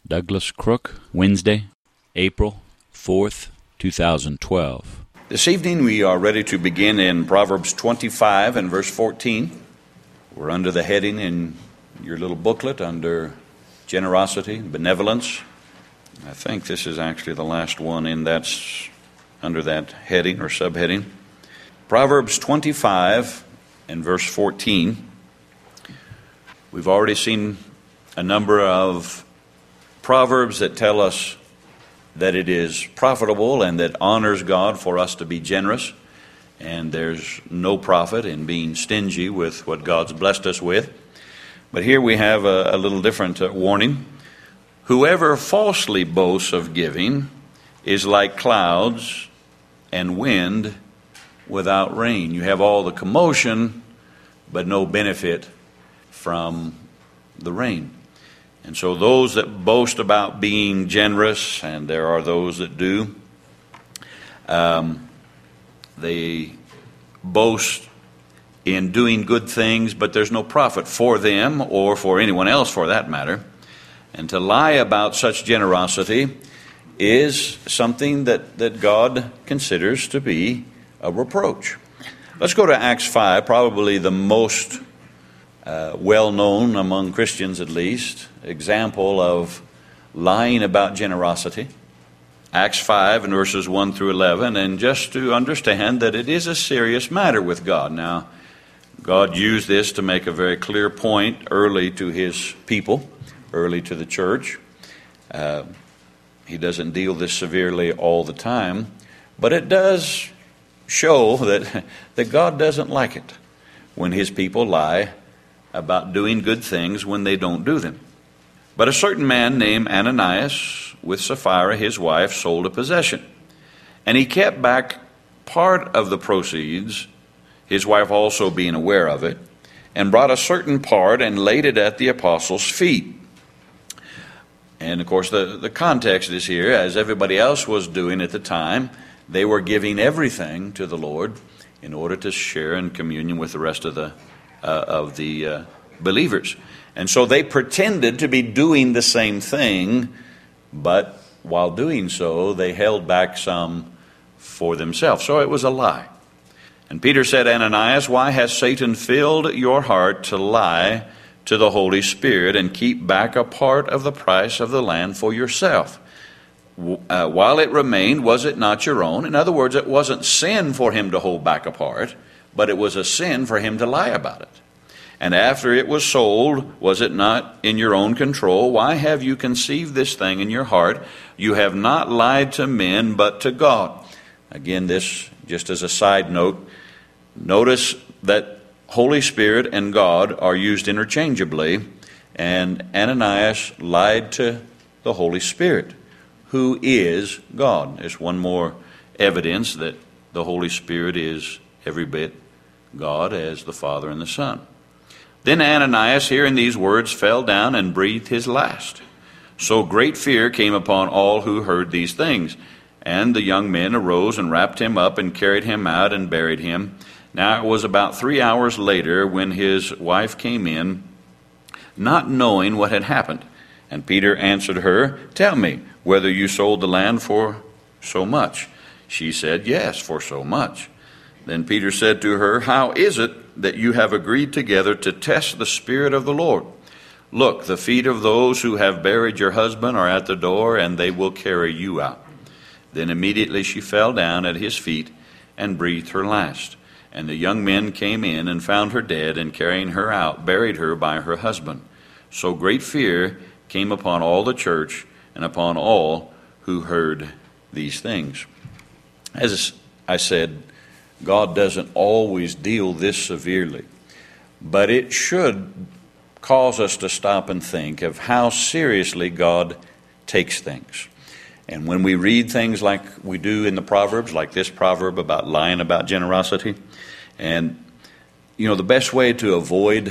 Douglas Crook, Wednesday, April 4th, 2012. This evening we are ready to begin in Proverbs 25 and verse 14. We're under the heading in your little booklet under generosity, benevolence. I think this is actually the last one that's under that heading or subheading. Proverbs 25 and verse 14. We've already seen a number of proverbs that tell us that it is profitable and that honors God for us to be generous. And there's no profit in being stingy with what God's blessed us with. But here we have a little different warning. Whoever falsely boasts of giving is like clouds and wind without rain. You have all the commotion, but no benefit from the rain. And so those that boast about being generous, and there are those that do, they boast in doing good things, but there's no profit for them or for anyone else for that matter. And to lie about such generosity is something that God considers to be a reproach. Let's go to Acts 5, probably the most well-known among Christians at least, example of lying about generosity. Acts 5 and verses 1 through 11, and just to understand that it is a serious matter with God. Now, God used this to make a very clear point early to His people, early to the church. He doesn't deal this severely all the time, but it does show that God doesn't like it when His people lie about doing good things when they don't do them. But a certain man named Ananias, with Sapphira his wife, sold a possession. And he kept back part of the proceeds, his wife also being aware of it, and brought a certain part and laid it at the apostles' feet. And of course the context is here, as everybody else was doing at the time, they were giving everything to the Lord in order to share in communion with the rest of the believers. And so they pretended to be doing the same thing, but while doing so, they held back some for themselves. So it was a lie. And Peter said, Ananias, why has Satan filled your heart to lie to the Holy Spirit and keep back a part of the price of the land for yourself? While it remained, was it not your own? In other words, it wasn't sin for him to hold back a part, but it was a sin for him to lie about it. And after it was sold, was it not in your own control? Why have you conceived this thing in your heart? You have not lied to men, but to God. Again, this, just as a side note, notice that Holy Spirit and God are used interchangeably, and Ananias lied to the Holy Spirit, who is God. There's one more evidence that the Holy Spirit is every bit God as the Father and the Son. Then Ananias, hearing these words, fell down and breathed his last. So great fear came upon all who heard these things. And the young men arose and wrapped him up and carried him out and buried him. Now it was about 3 hours later when his wife came in, not knowing what had happened. And Peter answered her, tell me whether you sold the land for so much. She said, yes, for so much. Then Peter said to her, how is it that you have agreed together to test the Spirit of the Lord? Look, the feet of those who have buried your husband are at the door, and they will carry you out. Then immediately she fell down at his feet and breathed her last. And the young men came in and found her dead, and carrying her out, buried her by her husband. So great fear came upon all the church and upon all who heard these things. As I said, God doesn't always deal this severely, but it should cause us to stop and think of how seriously God takes things. And when we read things like we do in the Proverbs, like this proverb about lying about generosity, and the best way to avoid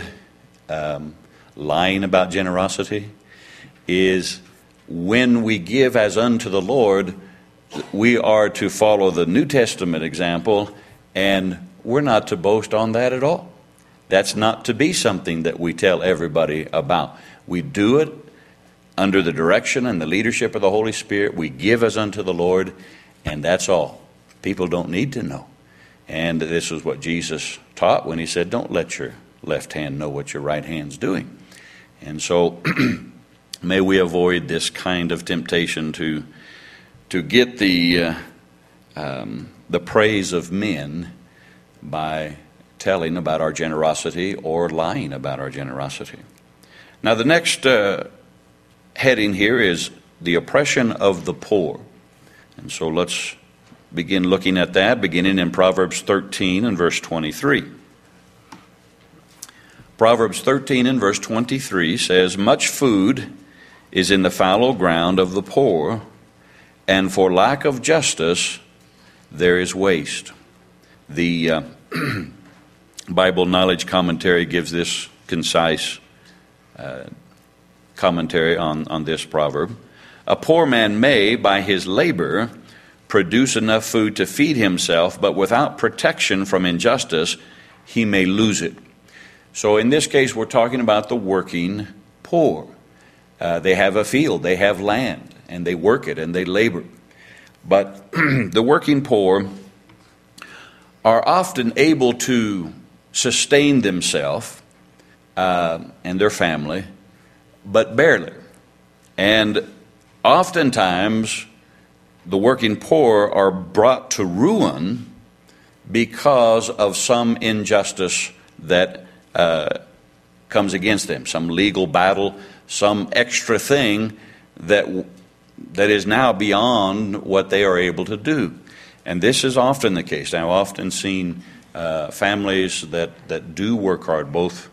lying about generosity is when we give as unto the Lord, we are to follow the New Testament example, and we're not to boast on that at all. That's not to be something that we tell everybody about. We do it under the direction and the leadership of the Holy Spirit. We give as unto the Lord, and that's all. People don't need to know. And this is what Jesus taught when he said, don't let your left hand know what your right hand's doing. And so may we avoid this kind of temptation to get the praise of men by telling about our generosity or lying about our generosity. Now the next heading here is the oppression of the poor. And so let's begin looking at that, beginning in Proverbs 13 and verse 23. Proverbs 13 and verse 23 says, much food is in the fallow ground of the poor, and for lack of justice there is waste. The Bible Knowledge Commentary gives this concise commentary on this proverb. A poor man may, by his labor, produce enough food to feed himself, but without protection from injustice, he may lose it. So in this case, we're talking about the working poor. They have a field, they have land, and they work it, and they labor. But the working poor are often able to sustain themselves and their family, but barely. And oftentimes, the working poor are brought to ruin because of some injustice that comes against them, some legal battle, some extra thing that is now beyond what they are able to do. And this is often the case. I've often seen families that do work hard, both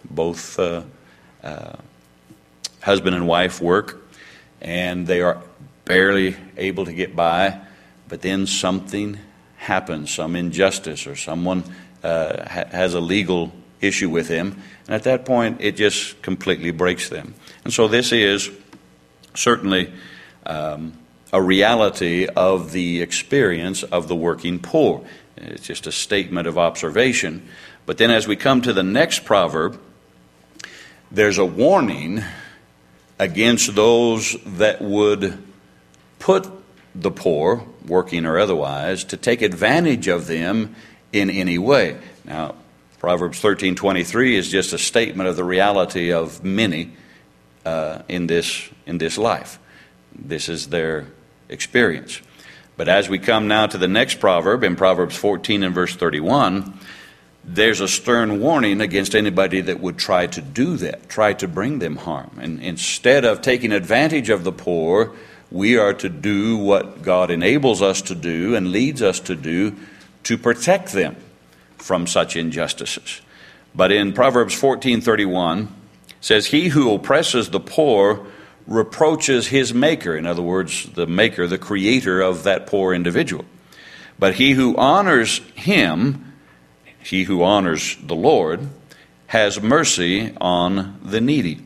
husband and wife work, and they are barely able to get by, but then something happens, some injustice, or someone has a legal issue with them, and at that point it just completely breaks them. And so this is certainly a reality of the experience of the working poor. It's just a statement of observation. But then as we come to the next proverb, there's a warning against those that would put the poor, working or otherwise, to take advantage of them in any way. Now, Proverbs 13:23 is just a statement of the reality of many in this life. This is their experience. But as we come now to the next proverb, in Proverbs 14 and verse 31, there's a stern warning against anybody that would try to do that, try to bring them harm. And instead of taking advantage of the poor, we are to do what God enables us to do and leads us to do to protect them from such injustices. But in Proverbs 14:31, it says, he who oppresses the poor reproaches his maker. In other words, the maker, the creator of that poor individual. But he who honors him, he who honors the Lord, has mercy on the needy.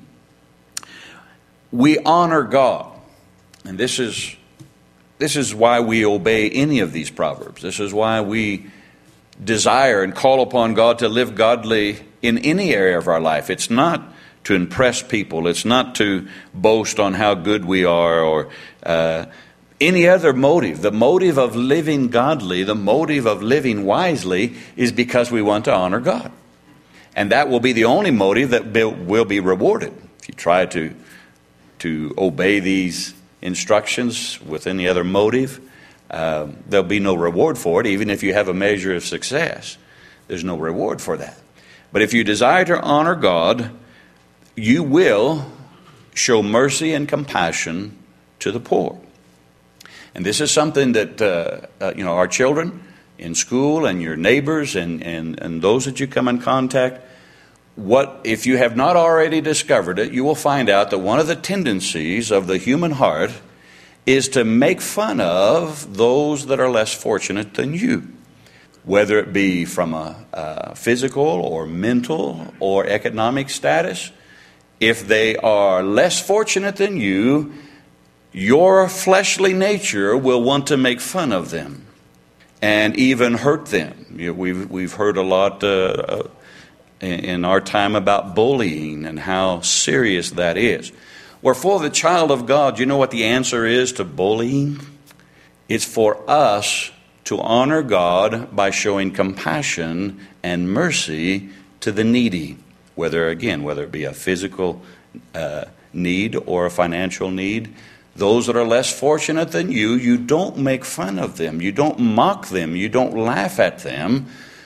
We honor God. And this is why we obey any of these proverbs. This is why we desire and call upon God to live godly in any area of our life. It's not to impress people. It's not to boast on how good we are or any other motive. The motive of living godly, the motive of living wisely is because we want to honor God. And that will be the only motive that will be rewarded. If you try to obey these instructions with any other motive, there'll be no reward for it. Even if you have a measure of success, there's no reward for that. But if you desire to honor God, you will show mercy and compassion to the poor. And this is something that our children in school and your neighbors and those that you come in contact, if you have not already discovered it, you will find out that one of the tendencies of the human heart is to make fun of those that are less fortunate than you, whether it be from a physical or mental or economic status. If they are less fortunate than you, your fleshly nature will want to make fun of them and even hurt them. We've heard a lot in our time about bullying and how serious that is. Wherefore the child of God, you know what the answer is to bullying? It's for us to honor God by showing compassion and mercy to the needy, whether it be a physical need or a financial need. Those that are less fortunate than you don't make fun of them. You don't mock them. You don't laugh at them.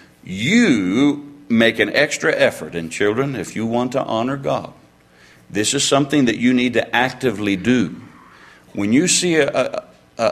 You make an extra effort. And children, if you want to honor God, this is something that you need to actively do. When you see a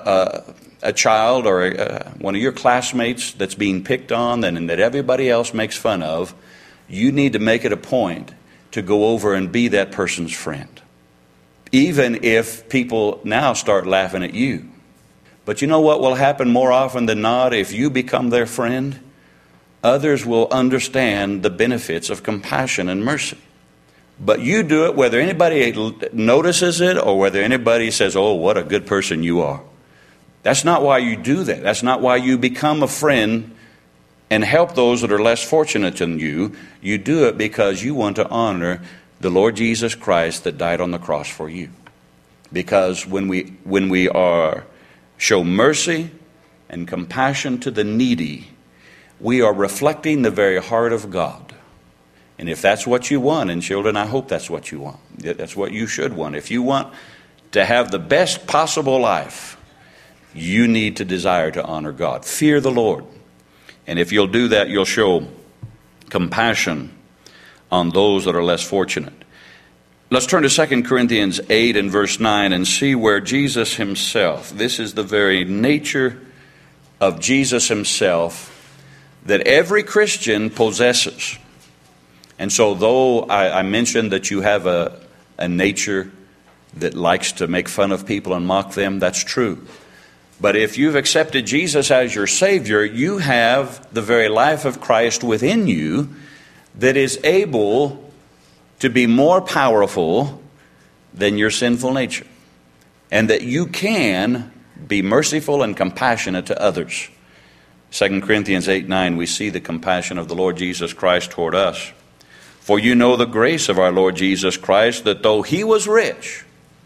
child or one of your classmates that's being picked on and that everybody else makes fun of, you need to make it a point to go over and be that person's friend. Even if people now start laughing at you. But you know what will happen more often than not if you become their friend? Others will understand the benefits of compassion and mercy. But you do it whether anybody notices it or whether anybody says, oh, what a good person you are. That's not why you do that. That's not why you become a friend and help those that are less fortunate than you. You do it because you want to honor the Lord Jesus Christ that died on the cross for you. Because when we show mercy and compassion to the needy, we are reflecting the very heart of God. And if that's what you want, and children, I hope that's what you want. That's what you should want. If you want to have the best possible life, you need to desire to honor God. Fear the Lord. And if you'll do that, you'll show compassion on those that are less fortunate. Let's turn to 2 Corinthians 8 and verse 9 and see where Jesus himself, this is the very nature of Jesus himself that every Christian possesses. And so though I mentioned that you have a nature that likes to make fun of people and mock them, that's true. But if you've accepted Jesus as your Savior, you have the very life of Christ within you that is able to be more powerful than your sinful nature. And that you can be merciful and compassionate to others. 2 Corinthians 8:9, we see the compassion of the Lord Jesus Christ toward us. For you know the grace of our Lord Jesus Christ, that though he was rich,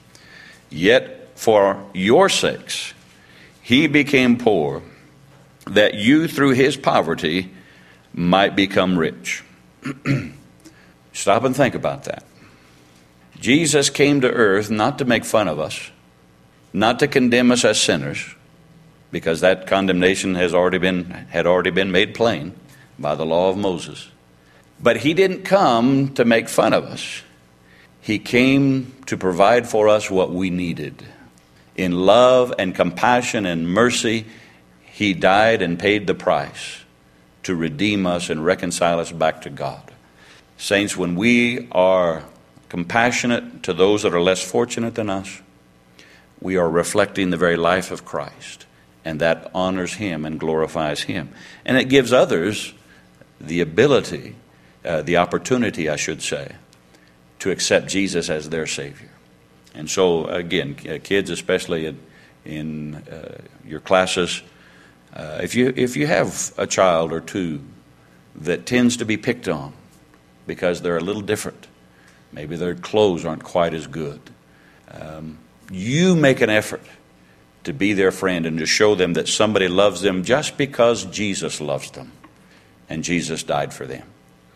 yet for your sakes he became poor, that you through his poverty might become rich. Stop and think about that. Jesus came to earth not to make fun of us, not to condemn us as sinners, because that condemnation had already been made plain by the law of Moses. But he didn't come to make fun of us. He came to provide for us what we needed. In love and compassion and mercy, he died and paid the price to redeem us and reconcile us back to God. Saints, when we are compassionate to those that are less fortunate than us, we are reflecting the very life of Christ. And that honors him and glorifies him. And it gives others the ability, the opportunity, I should say, to accept Jesus as their Savior. And so, again, kids, especially in your classes, if you have a child or two that tends to be picked on because they're a little different, maybe their clothes aren't quite as good, you make an effort to be their friend and to show them that somebody loves them just because Jesus loves them and Jesus died for them.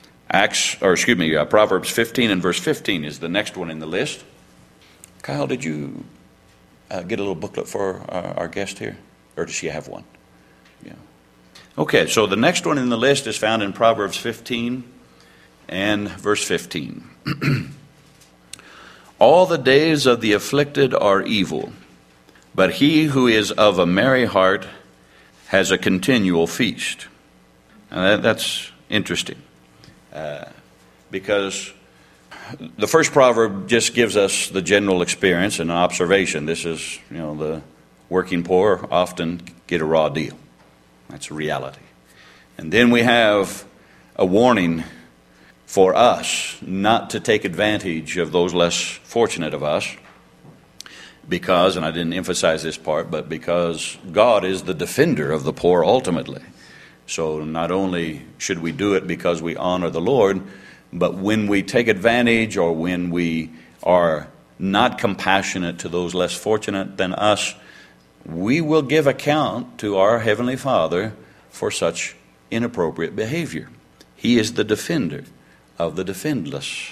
Proverbs 15 and verse 15 is the next one in the list. Kyle, did you get a little booklet for our guest here? Or does she have one? Yeah. Okay, so the next one in the list is found in Proverbs 15 and verse 15. All the days of the afflicted are evil, but he who is of a merry heart has a continual feast. And that's interesting. Because the first proverb just gives us the general experience and an observation. This is, the working poor often get a raw deal. That's a reality. And then we have a warning for us not to take advantage of those less fortunate of us. Because, and I didn't emphasize this part, but because God is the defender of the poor ultimately. So not only should we do it because we honor the Lord, but when we take advantage or when we are not compassionate to those less fortunate than us, we will give account to our Heavenly Father for such inappropriate behavior. He is the defender of the defendless.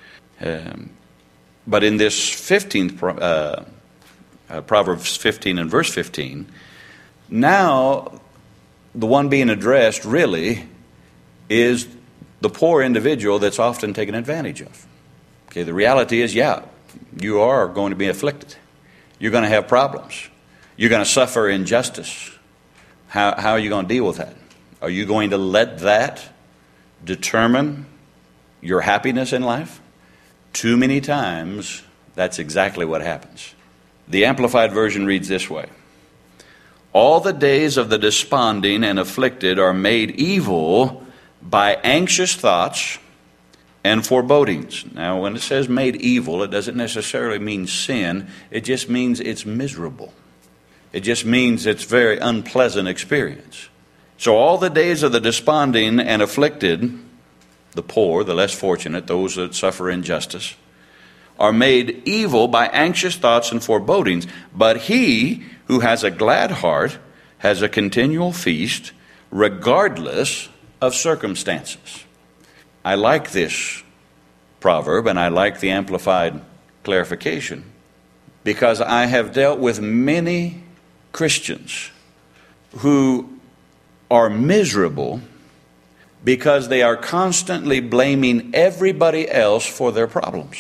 But in this 15th Proverbs 15 and verse 15, now the one being addressed really is the poor individual that's often taken advantage of. Okay, the reality is, you are going to be afflicted. You're going to have problems. You're going to suffer injustice. How are you going to deal with that? Are you going to let that determine your happiness in life? Too many times, that's exactly what happens. The Amplified Version reads this way: all the days of the desponding and afflicted are made evil by anxious thoughts and forebodings. Now, when it says made evil, it doesn't necessarily mean sin. It just means it's miserable. It just means it's a very unpleasant experience. So all the days of the desponding and afflicted, the poor, the less fortunate, those that suffer injustice, are made evil by anxious thoughts and forebodings. But he who has a glad heart has a continual feast, regardless of circumstances. I like this proverb, and I like the Amplified clarification, because I have dealt with many Christians who are miserable because they are constantly blaming everybody else for their problems.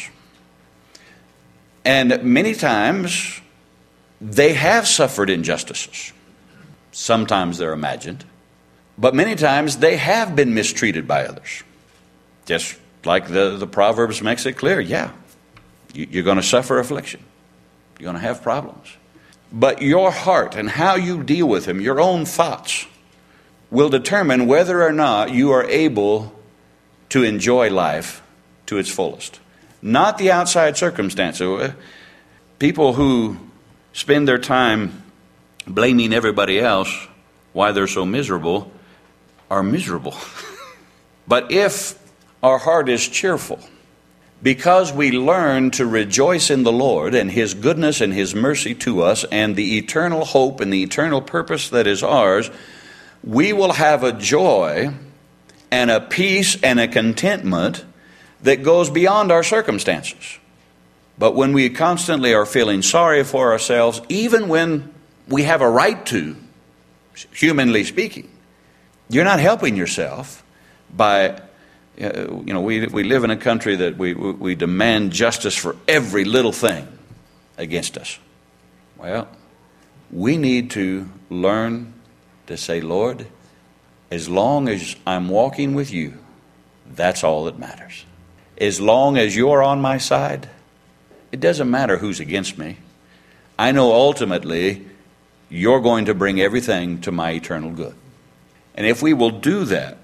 And many times they have suffered injustices. Sometimes they're imagined. But many times they have been mistreated by others. Just like the Proverbs makes it clear, you're going to suffer affliction. You're going to have problems. But your heart and how you deal with them, your own thoughts, will determine whether or not you are able to enjoy life to its fullest. Not the outside circumstances. People who spend their time blaming everybody else why they're so miserable are miserable. But if our heart is cheerful, because we learn to rejoice in the Lord and His goodness and His mercy to us and the eternal hope and the eternal purpose that is ours, we will have a joy and a peace and a contentment that goes beyond our circumstances. But when we constantly are feeling sorry for ourselves, even when we have a right to, humanly speaking, you're not helping yourself by, we live in a country that we demand justice for every little thing against us. Well, we need to learn to say, Lord, as long as I'm walking with you, that's all that matters. As long as you're on my side, it doesn't matter who's against me. I know ultimately you're going to bring everything to my eternal good. And if we will do that,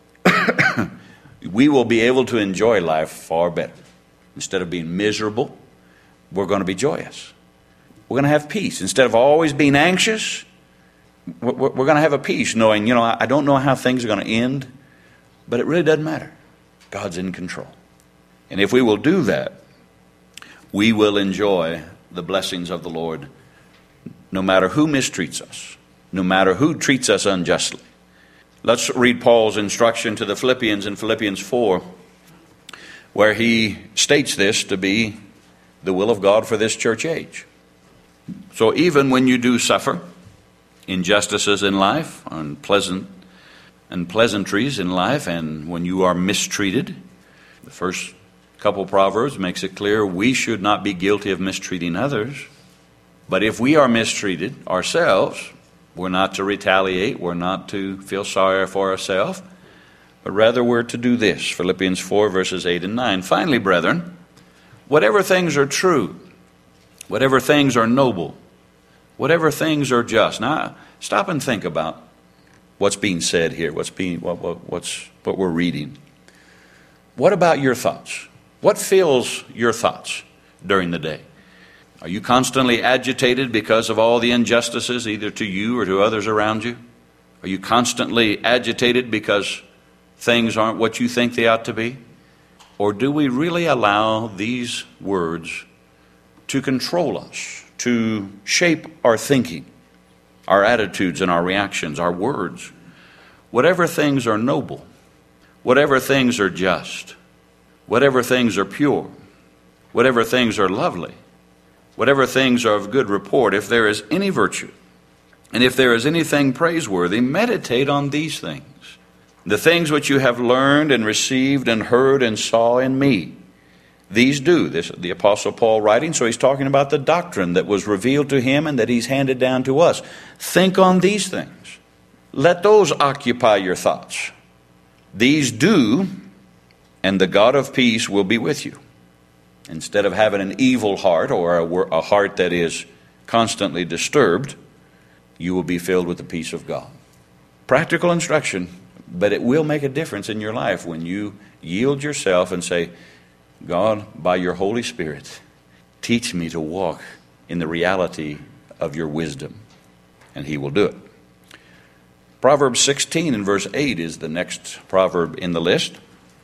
we will be able to enjoy life far better. Instead of being miserable, we're going to be joyous. We're going to have peace. Instead of always being anxious, we're going to have a peace knowing, I don't know how things are going to end, but it really doesn't matter. God's in control. And if we will do that, we will enjoy the blessings of the Lord no matter who mistreats us, no matter who treats us unjustly. Let's read Paul's instruction to the Philippians in Philippians 4, where he states this to be the will of God for this church age. So even when you do suffer injustices in life, unpleasant and pleasantries in life, and when you are mistreated, the first couple Proverbs makes it clear we should not be guilty of mistreating others. But if we are mistreated ourselves, we're not to retaliate, we're not to feel sorry for ourselves, but rather we're to do this. Philippians 4 verses 8 and 9. Finally, brethren, whatever things are true, whatever things are noble, whatever things are just. Now, stop and think about what's being said here, what we're reading. What about your thoughts? What fills your thoughts during the day? Are you constantly agitated because of all the injustices, either to you or to others around you? Are you constantly agitated because things aren't what you think they ought to be? Or do we really allow these words to control us, to shape our thinking, our attitudes and our reactions, our words. Whatever things are noble, whatever things are just, whatever things are pure, whatever things are lovely, whatever things are of good report, if there is any virtue, and if there is anything praiseworthy, meditate on these things. The things which you have learned and received and heard and saw in me, these do. This is the Apostle Paul writing, so he's talking about the doctrine that was revealed to him and that he's handed down to us. Think on these things. Let those occupy your thoughts. These do, and the God of peace will be with you. Instead of having an evil heart or a heart that is constantly disturbed, you will be filled with the peace of God. Practical instruction, but it will make a difference in your life when you yield yourself and say, God, by your Holy Spirit, teach me to walk in the reality of your wisdom. And he will do it. Proverbs 16 and verse 8 is the next proverb in the list.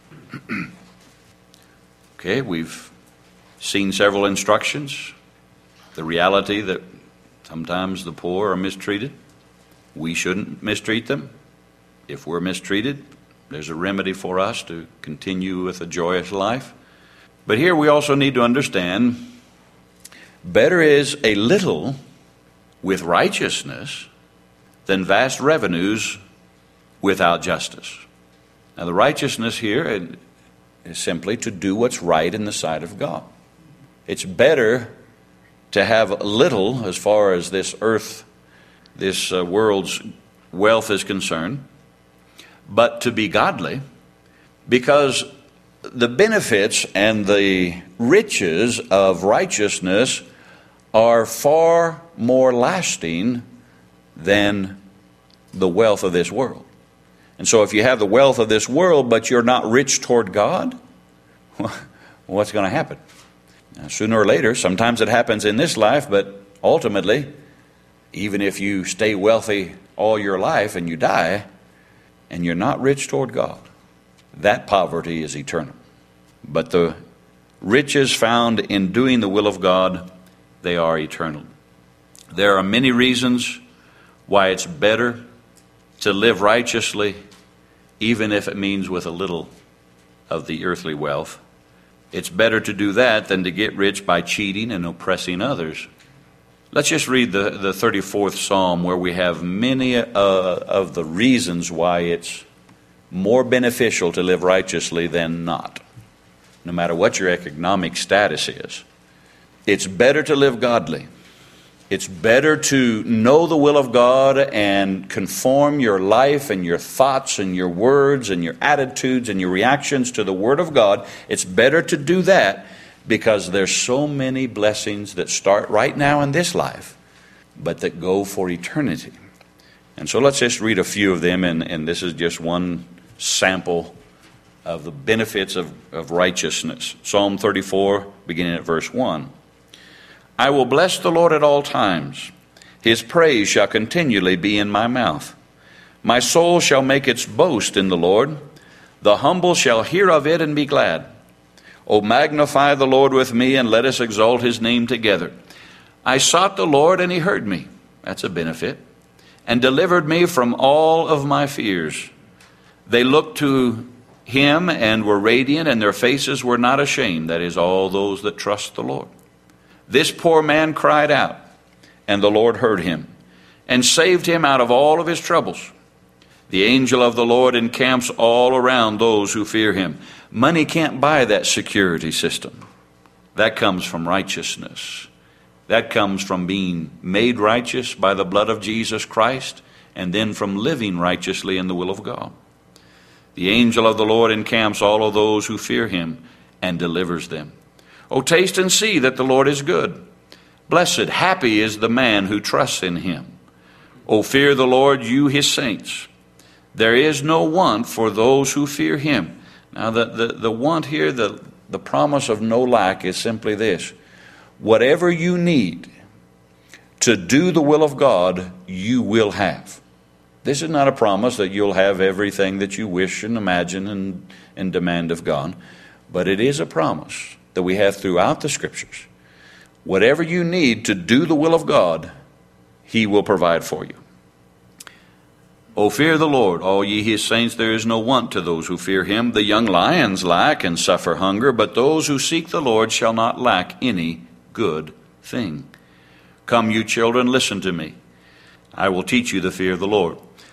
Okay, we've seen several instructions. The reality that sometimes the poor are mistreated. We shouldn't mistreat them. If we're mistreated, there's a remedy for us to continue with a joyous life. But here we also need to understand, better is a little with righteousness than vast revenues without justice. Now the righteousness here is simply to do what's right in the sight of God. It's better to have little as far as this earth, this world's wealth is concerned, but to be godly, because the benefits and the riches of righteousness are far more lasting than the wealth of this world. And so if you have the wealth of this world, but you're not rich toward God, what's going to happen? Now, sooner or later, sometimes it happens in this life, but ultimately, even if you stay wealthy all your life and you die, and you're not rich toward God, that poverty is eternal. But the riches found in doing the will of God, they are eternal. There are many reasons why it's better to live righteously, even if it means with a little of the earthly wealth. It's better to do that than to get rich by cheating and oppressing others. Let's just read the 34th Psalm, where we have many of the reasons why it's more beneficial to live righteously than not, no matter what your economic status is. It's better to live godly. It's better to know the will of God and conform your life and your thoughts and your words and your attitudes and your reactions to the Word of God. It's better to do that, because there's so many blessings that start right now in this life, but that go for eternity. And so let's just read a few of them, and this is just one sample of the benefits of righteousness. Psalm 34, beginning at verse 1. I will bless the Lord at all times. His praise shall continually be in my mouth. My soul shall make its boast in the Lord. The humble shall hear of it and be glad. O magnify the Lord with me, and let us exalt his name together. I sought the Lord, and he heard me. That's a benefit. And delivered me from all of my fears. They looked to him and were radiant, and their faces were not ashamed. That is, all those that trust the Lord. This poor man cried out, and the Lord heard him, and saved him out of all of his troubles. The angel of the Lord encamps all around those who fear him. Money can't buy that security system. That comes from righteousness. That comes from being made righteous by the blood of Jesus Christ, and then from living righteously in the will of God. The angel of the Lord encamps all of those who fear him and delivers them. O taste and see that the Lord is good. Blessed, happy is the man who trusts in him. O fear the Lord, you his saints. There is no want for those who fear him. Now the want here, the promise of no lack is simply this. Whatever you need to do the will of God, you will have. This is not a promise that you'll have everything that you wish and imagine and demand of God, but it is a promise that we have throughout the Scriptures. whatever you need to do the will of God, He will provide for you. O fear the Lord, all ye His saints, there is no want to those who fear Him. The young lions lack and suffer hunger, but those who seek the Lord shall not lack any good thing. Come, you children, listen to me. I will teach you the fear of the Lord.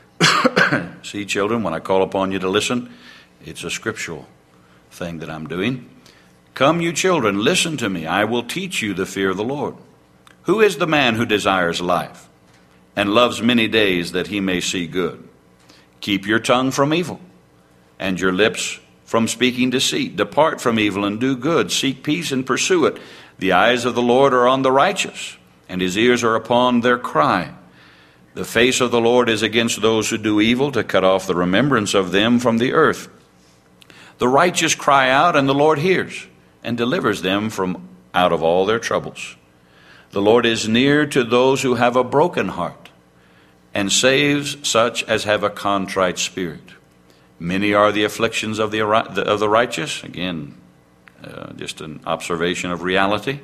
See, children, when I call upon you to listen, it's a scriptural thing that I'm doing. Come, you children, listen to me. I will teach you the fear of the Lord. Who is the man who desires life and loves many days that he may see good? Keep your tongue from evil and your lips from speaking deceit. Depart from evil and do good. Seek peace and pursue it. The eyes of the Lord are on the righteous, and His ears are upon their cry. The face of the Lord is against those who do evil, to cut off the remembrance of them from the earth. The righteous cry out, and the Lord hears, and delivers them from out of all their troubles. The Lord is near to those who have a broken heart, and saves such as have a contrite spirit. Many are the afflictions of the righteous. Again, just an observation of reality.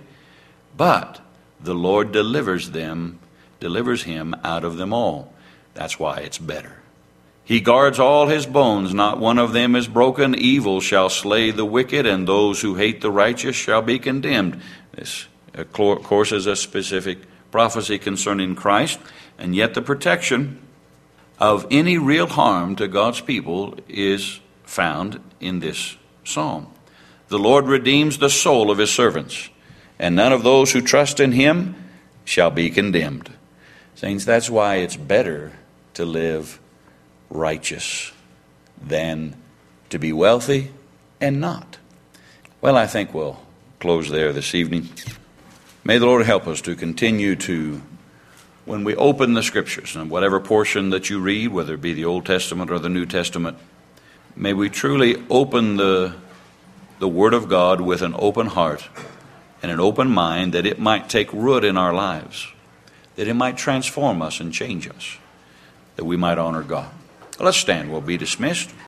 But the Lord delivers him out of them all. That's why it's better. He guards all his bones, not one of them is broken. Evil shall slay the wicked, and those who hate the righteous shall be condemned. This, of course, is a specific prophecy concerning Christ, and yet the protection of any real harm to God's people is found in this psalm. The Lord redeems the soul of His servants, and none of those who trust in Him shall be condemned. Saints, that's why it's better to live righteous than to be wealthy and not. Well, I think we'll close there this evening. May the Lord help us to continue to, when we open the Scriptures, and whatever portion that you read, whether it be the Old Testament or the New Testament, may we truly open the Word of God with an open heart and an open mind, that it might take root in our lives, that it might transform us and change us, that we might honor God. Let's stand. We'll be dismissed.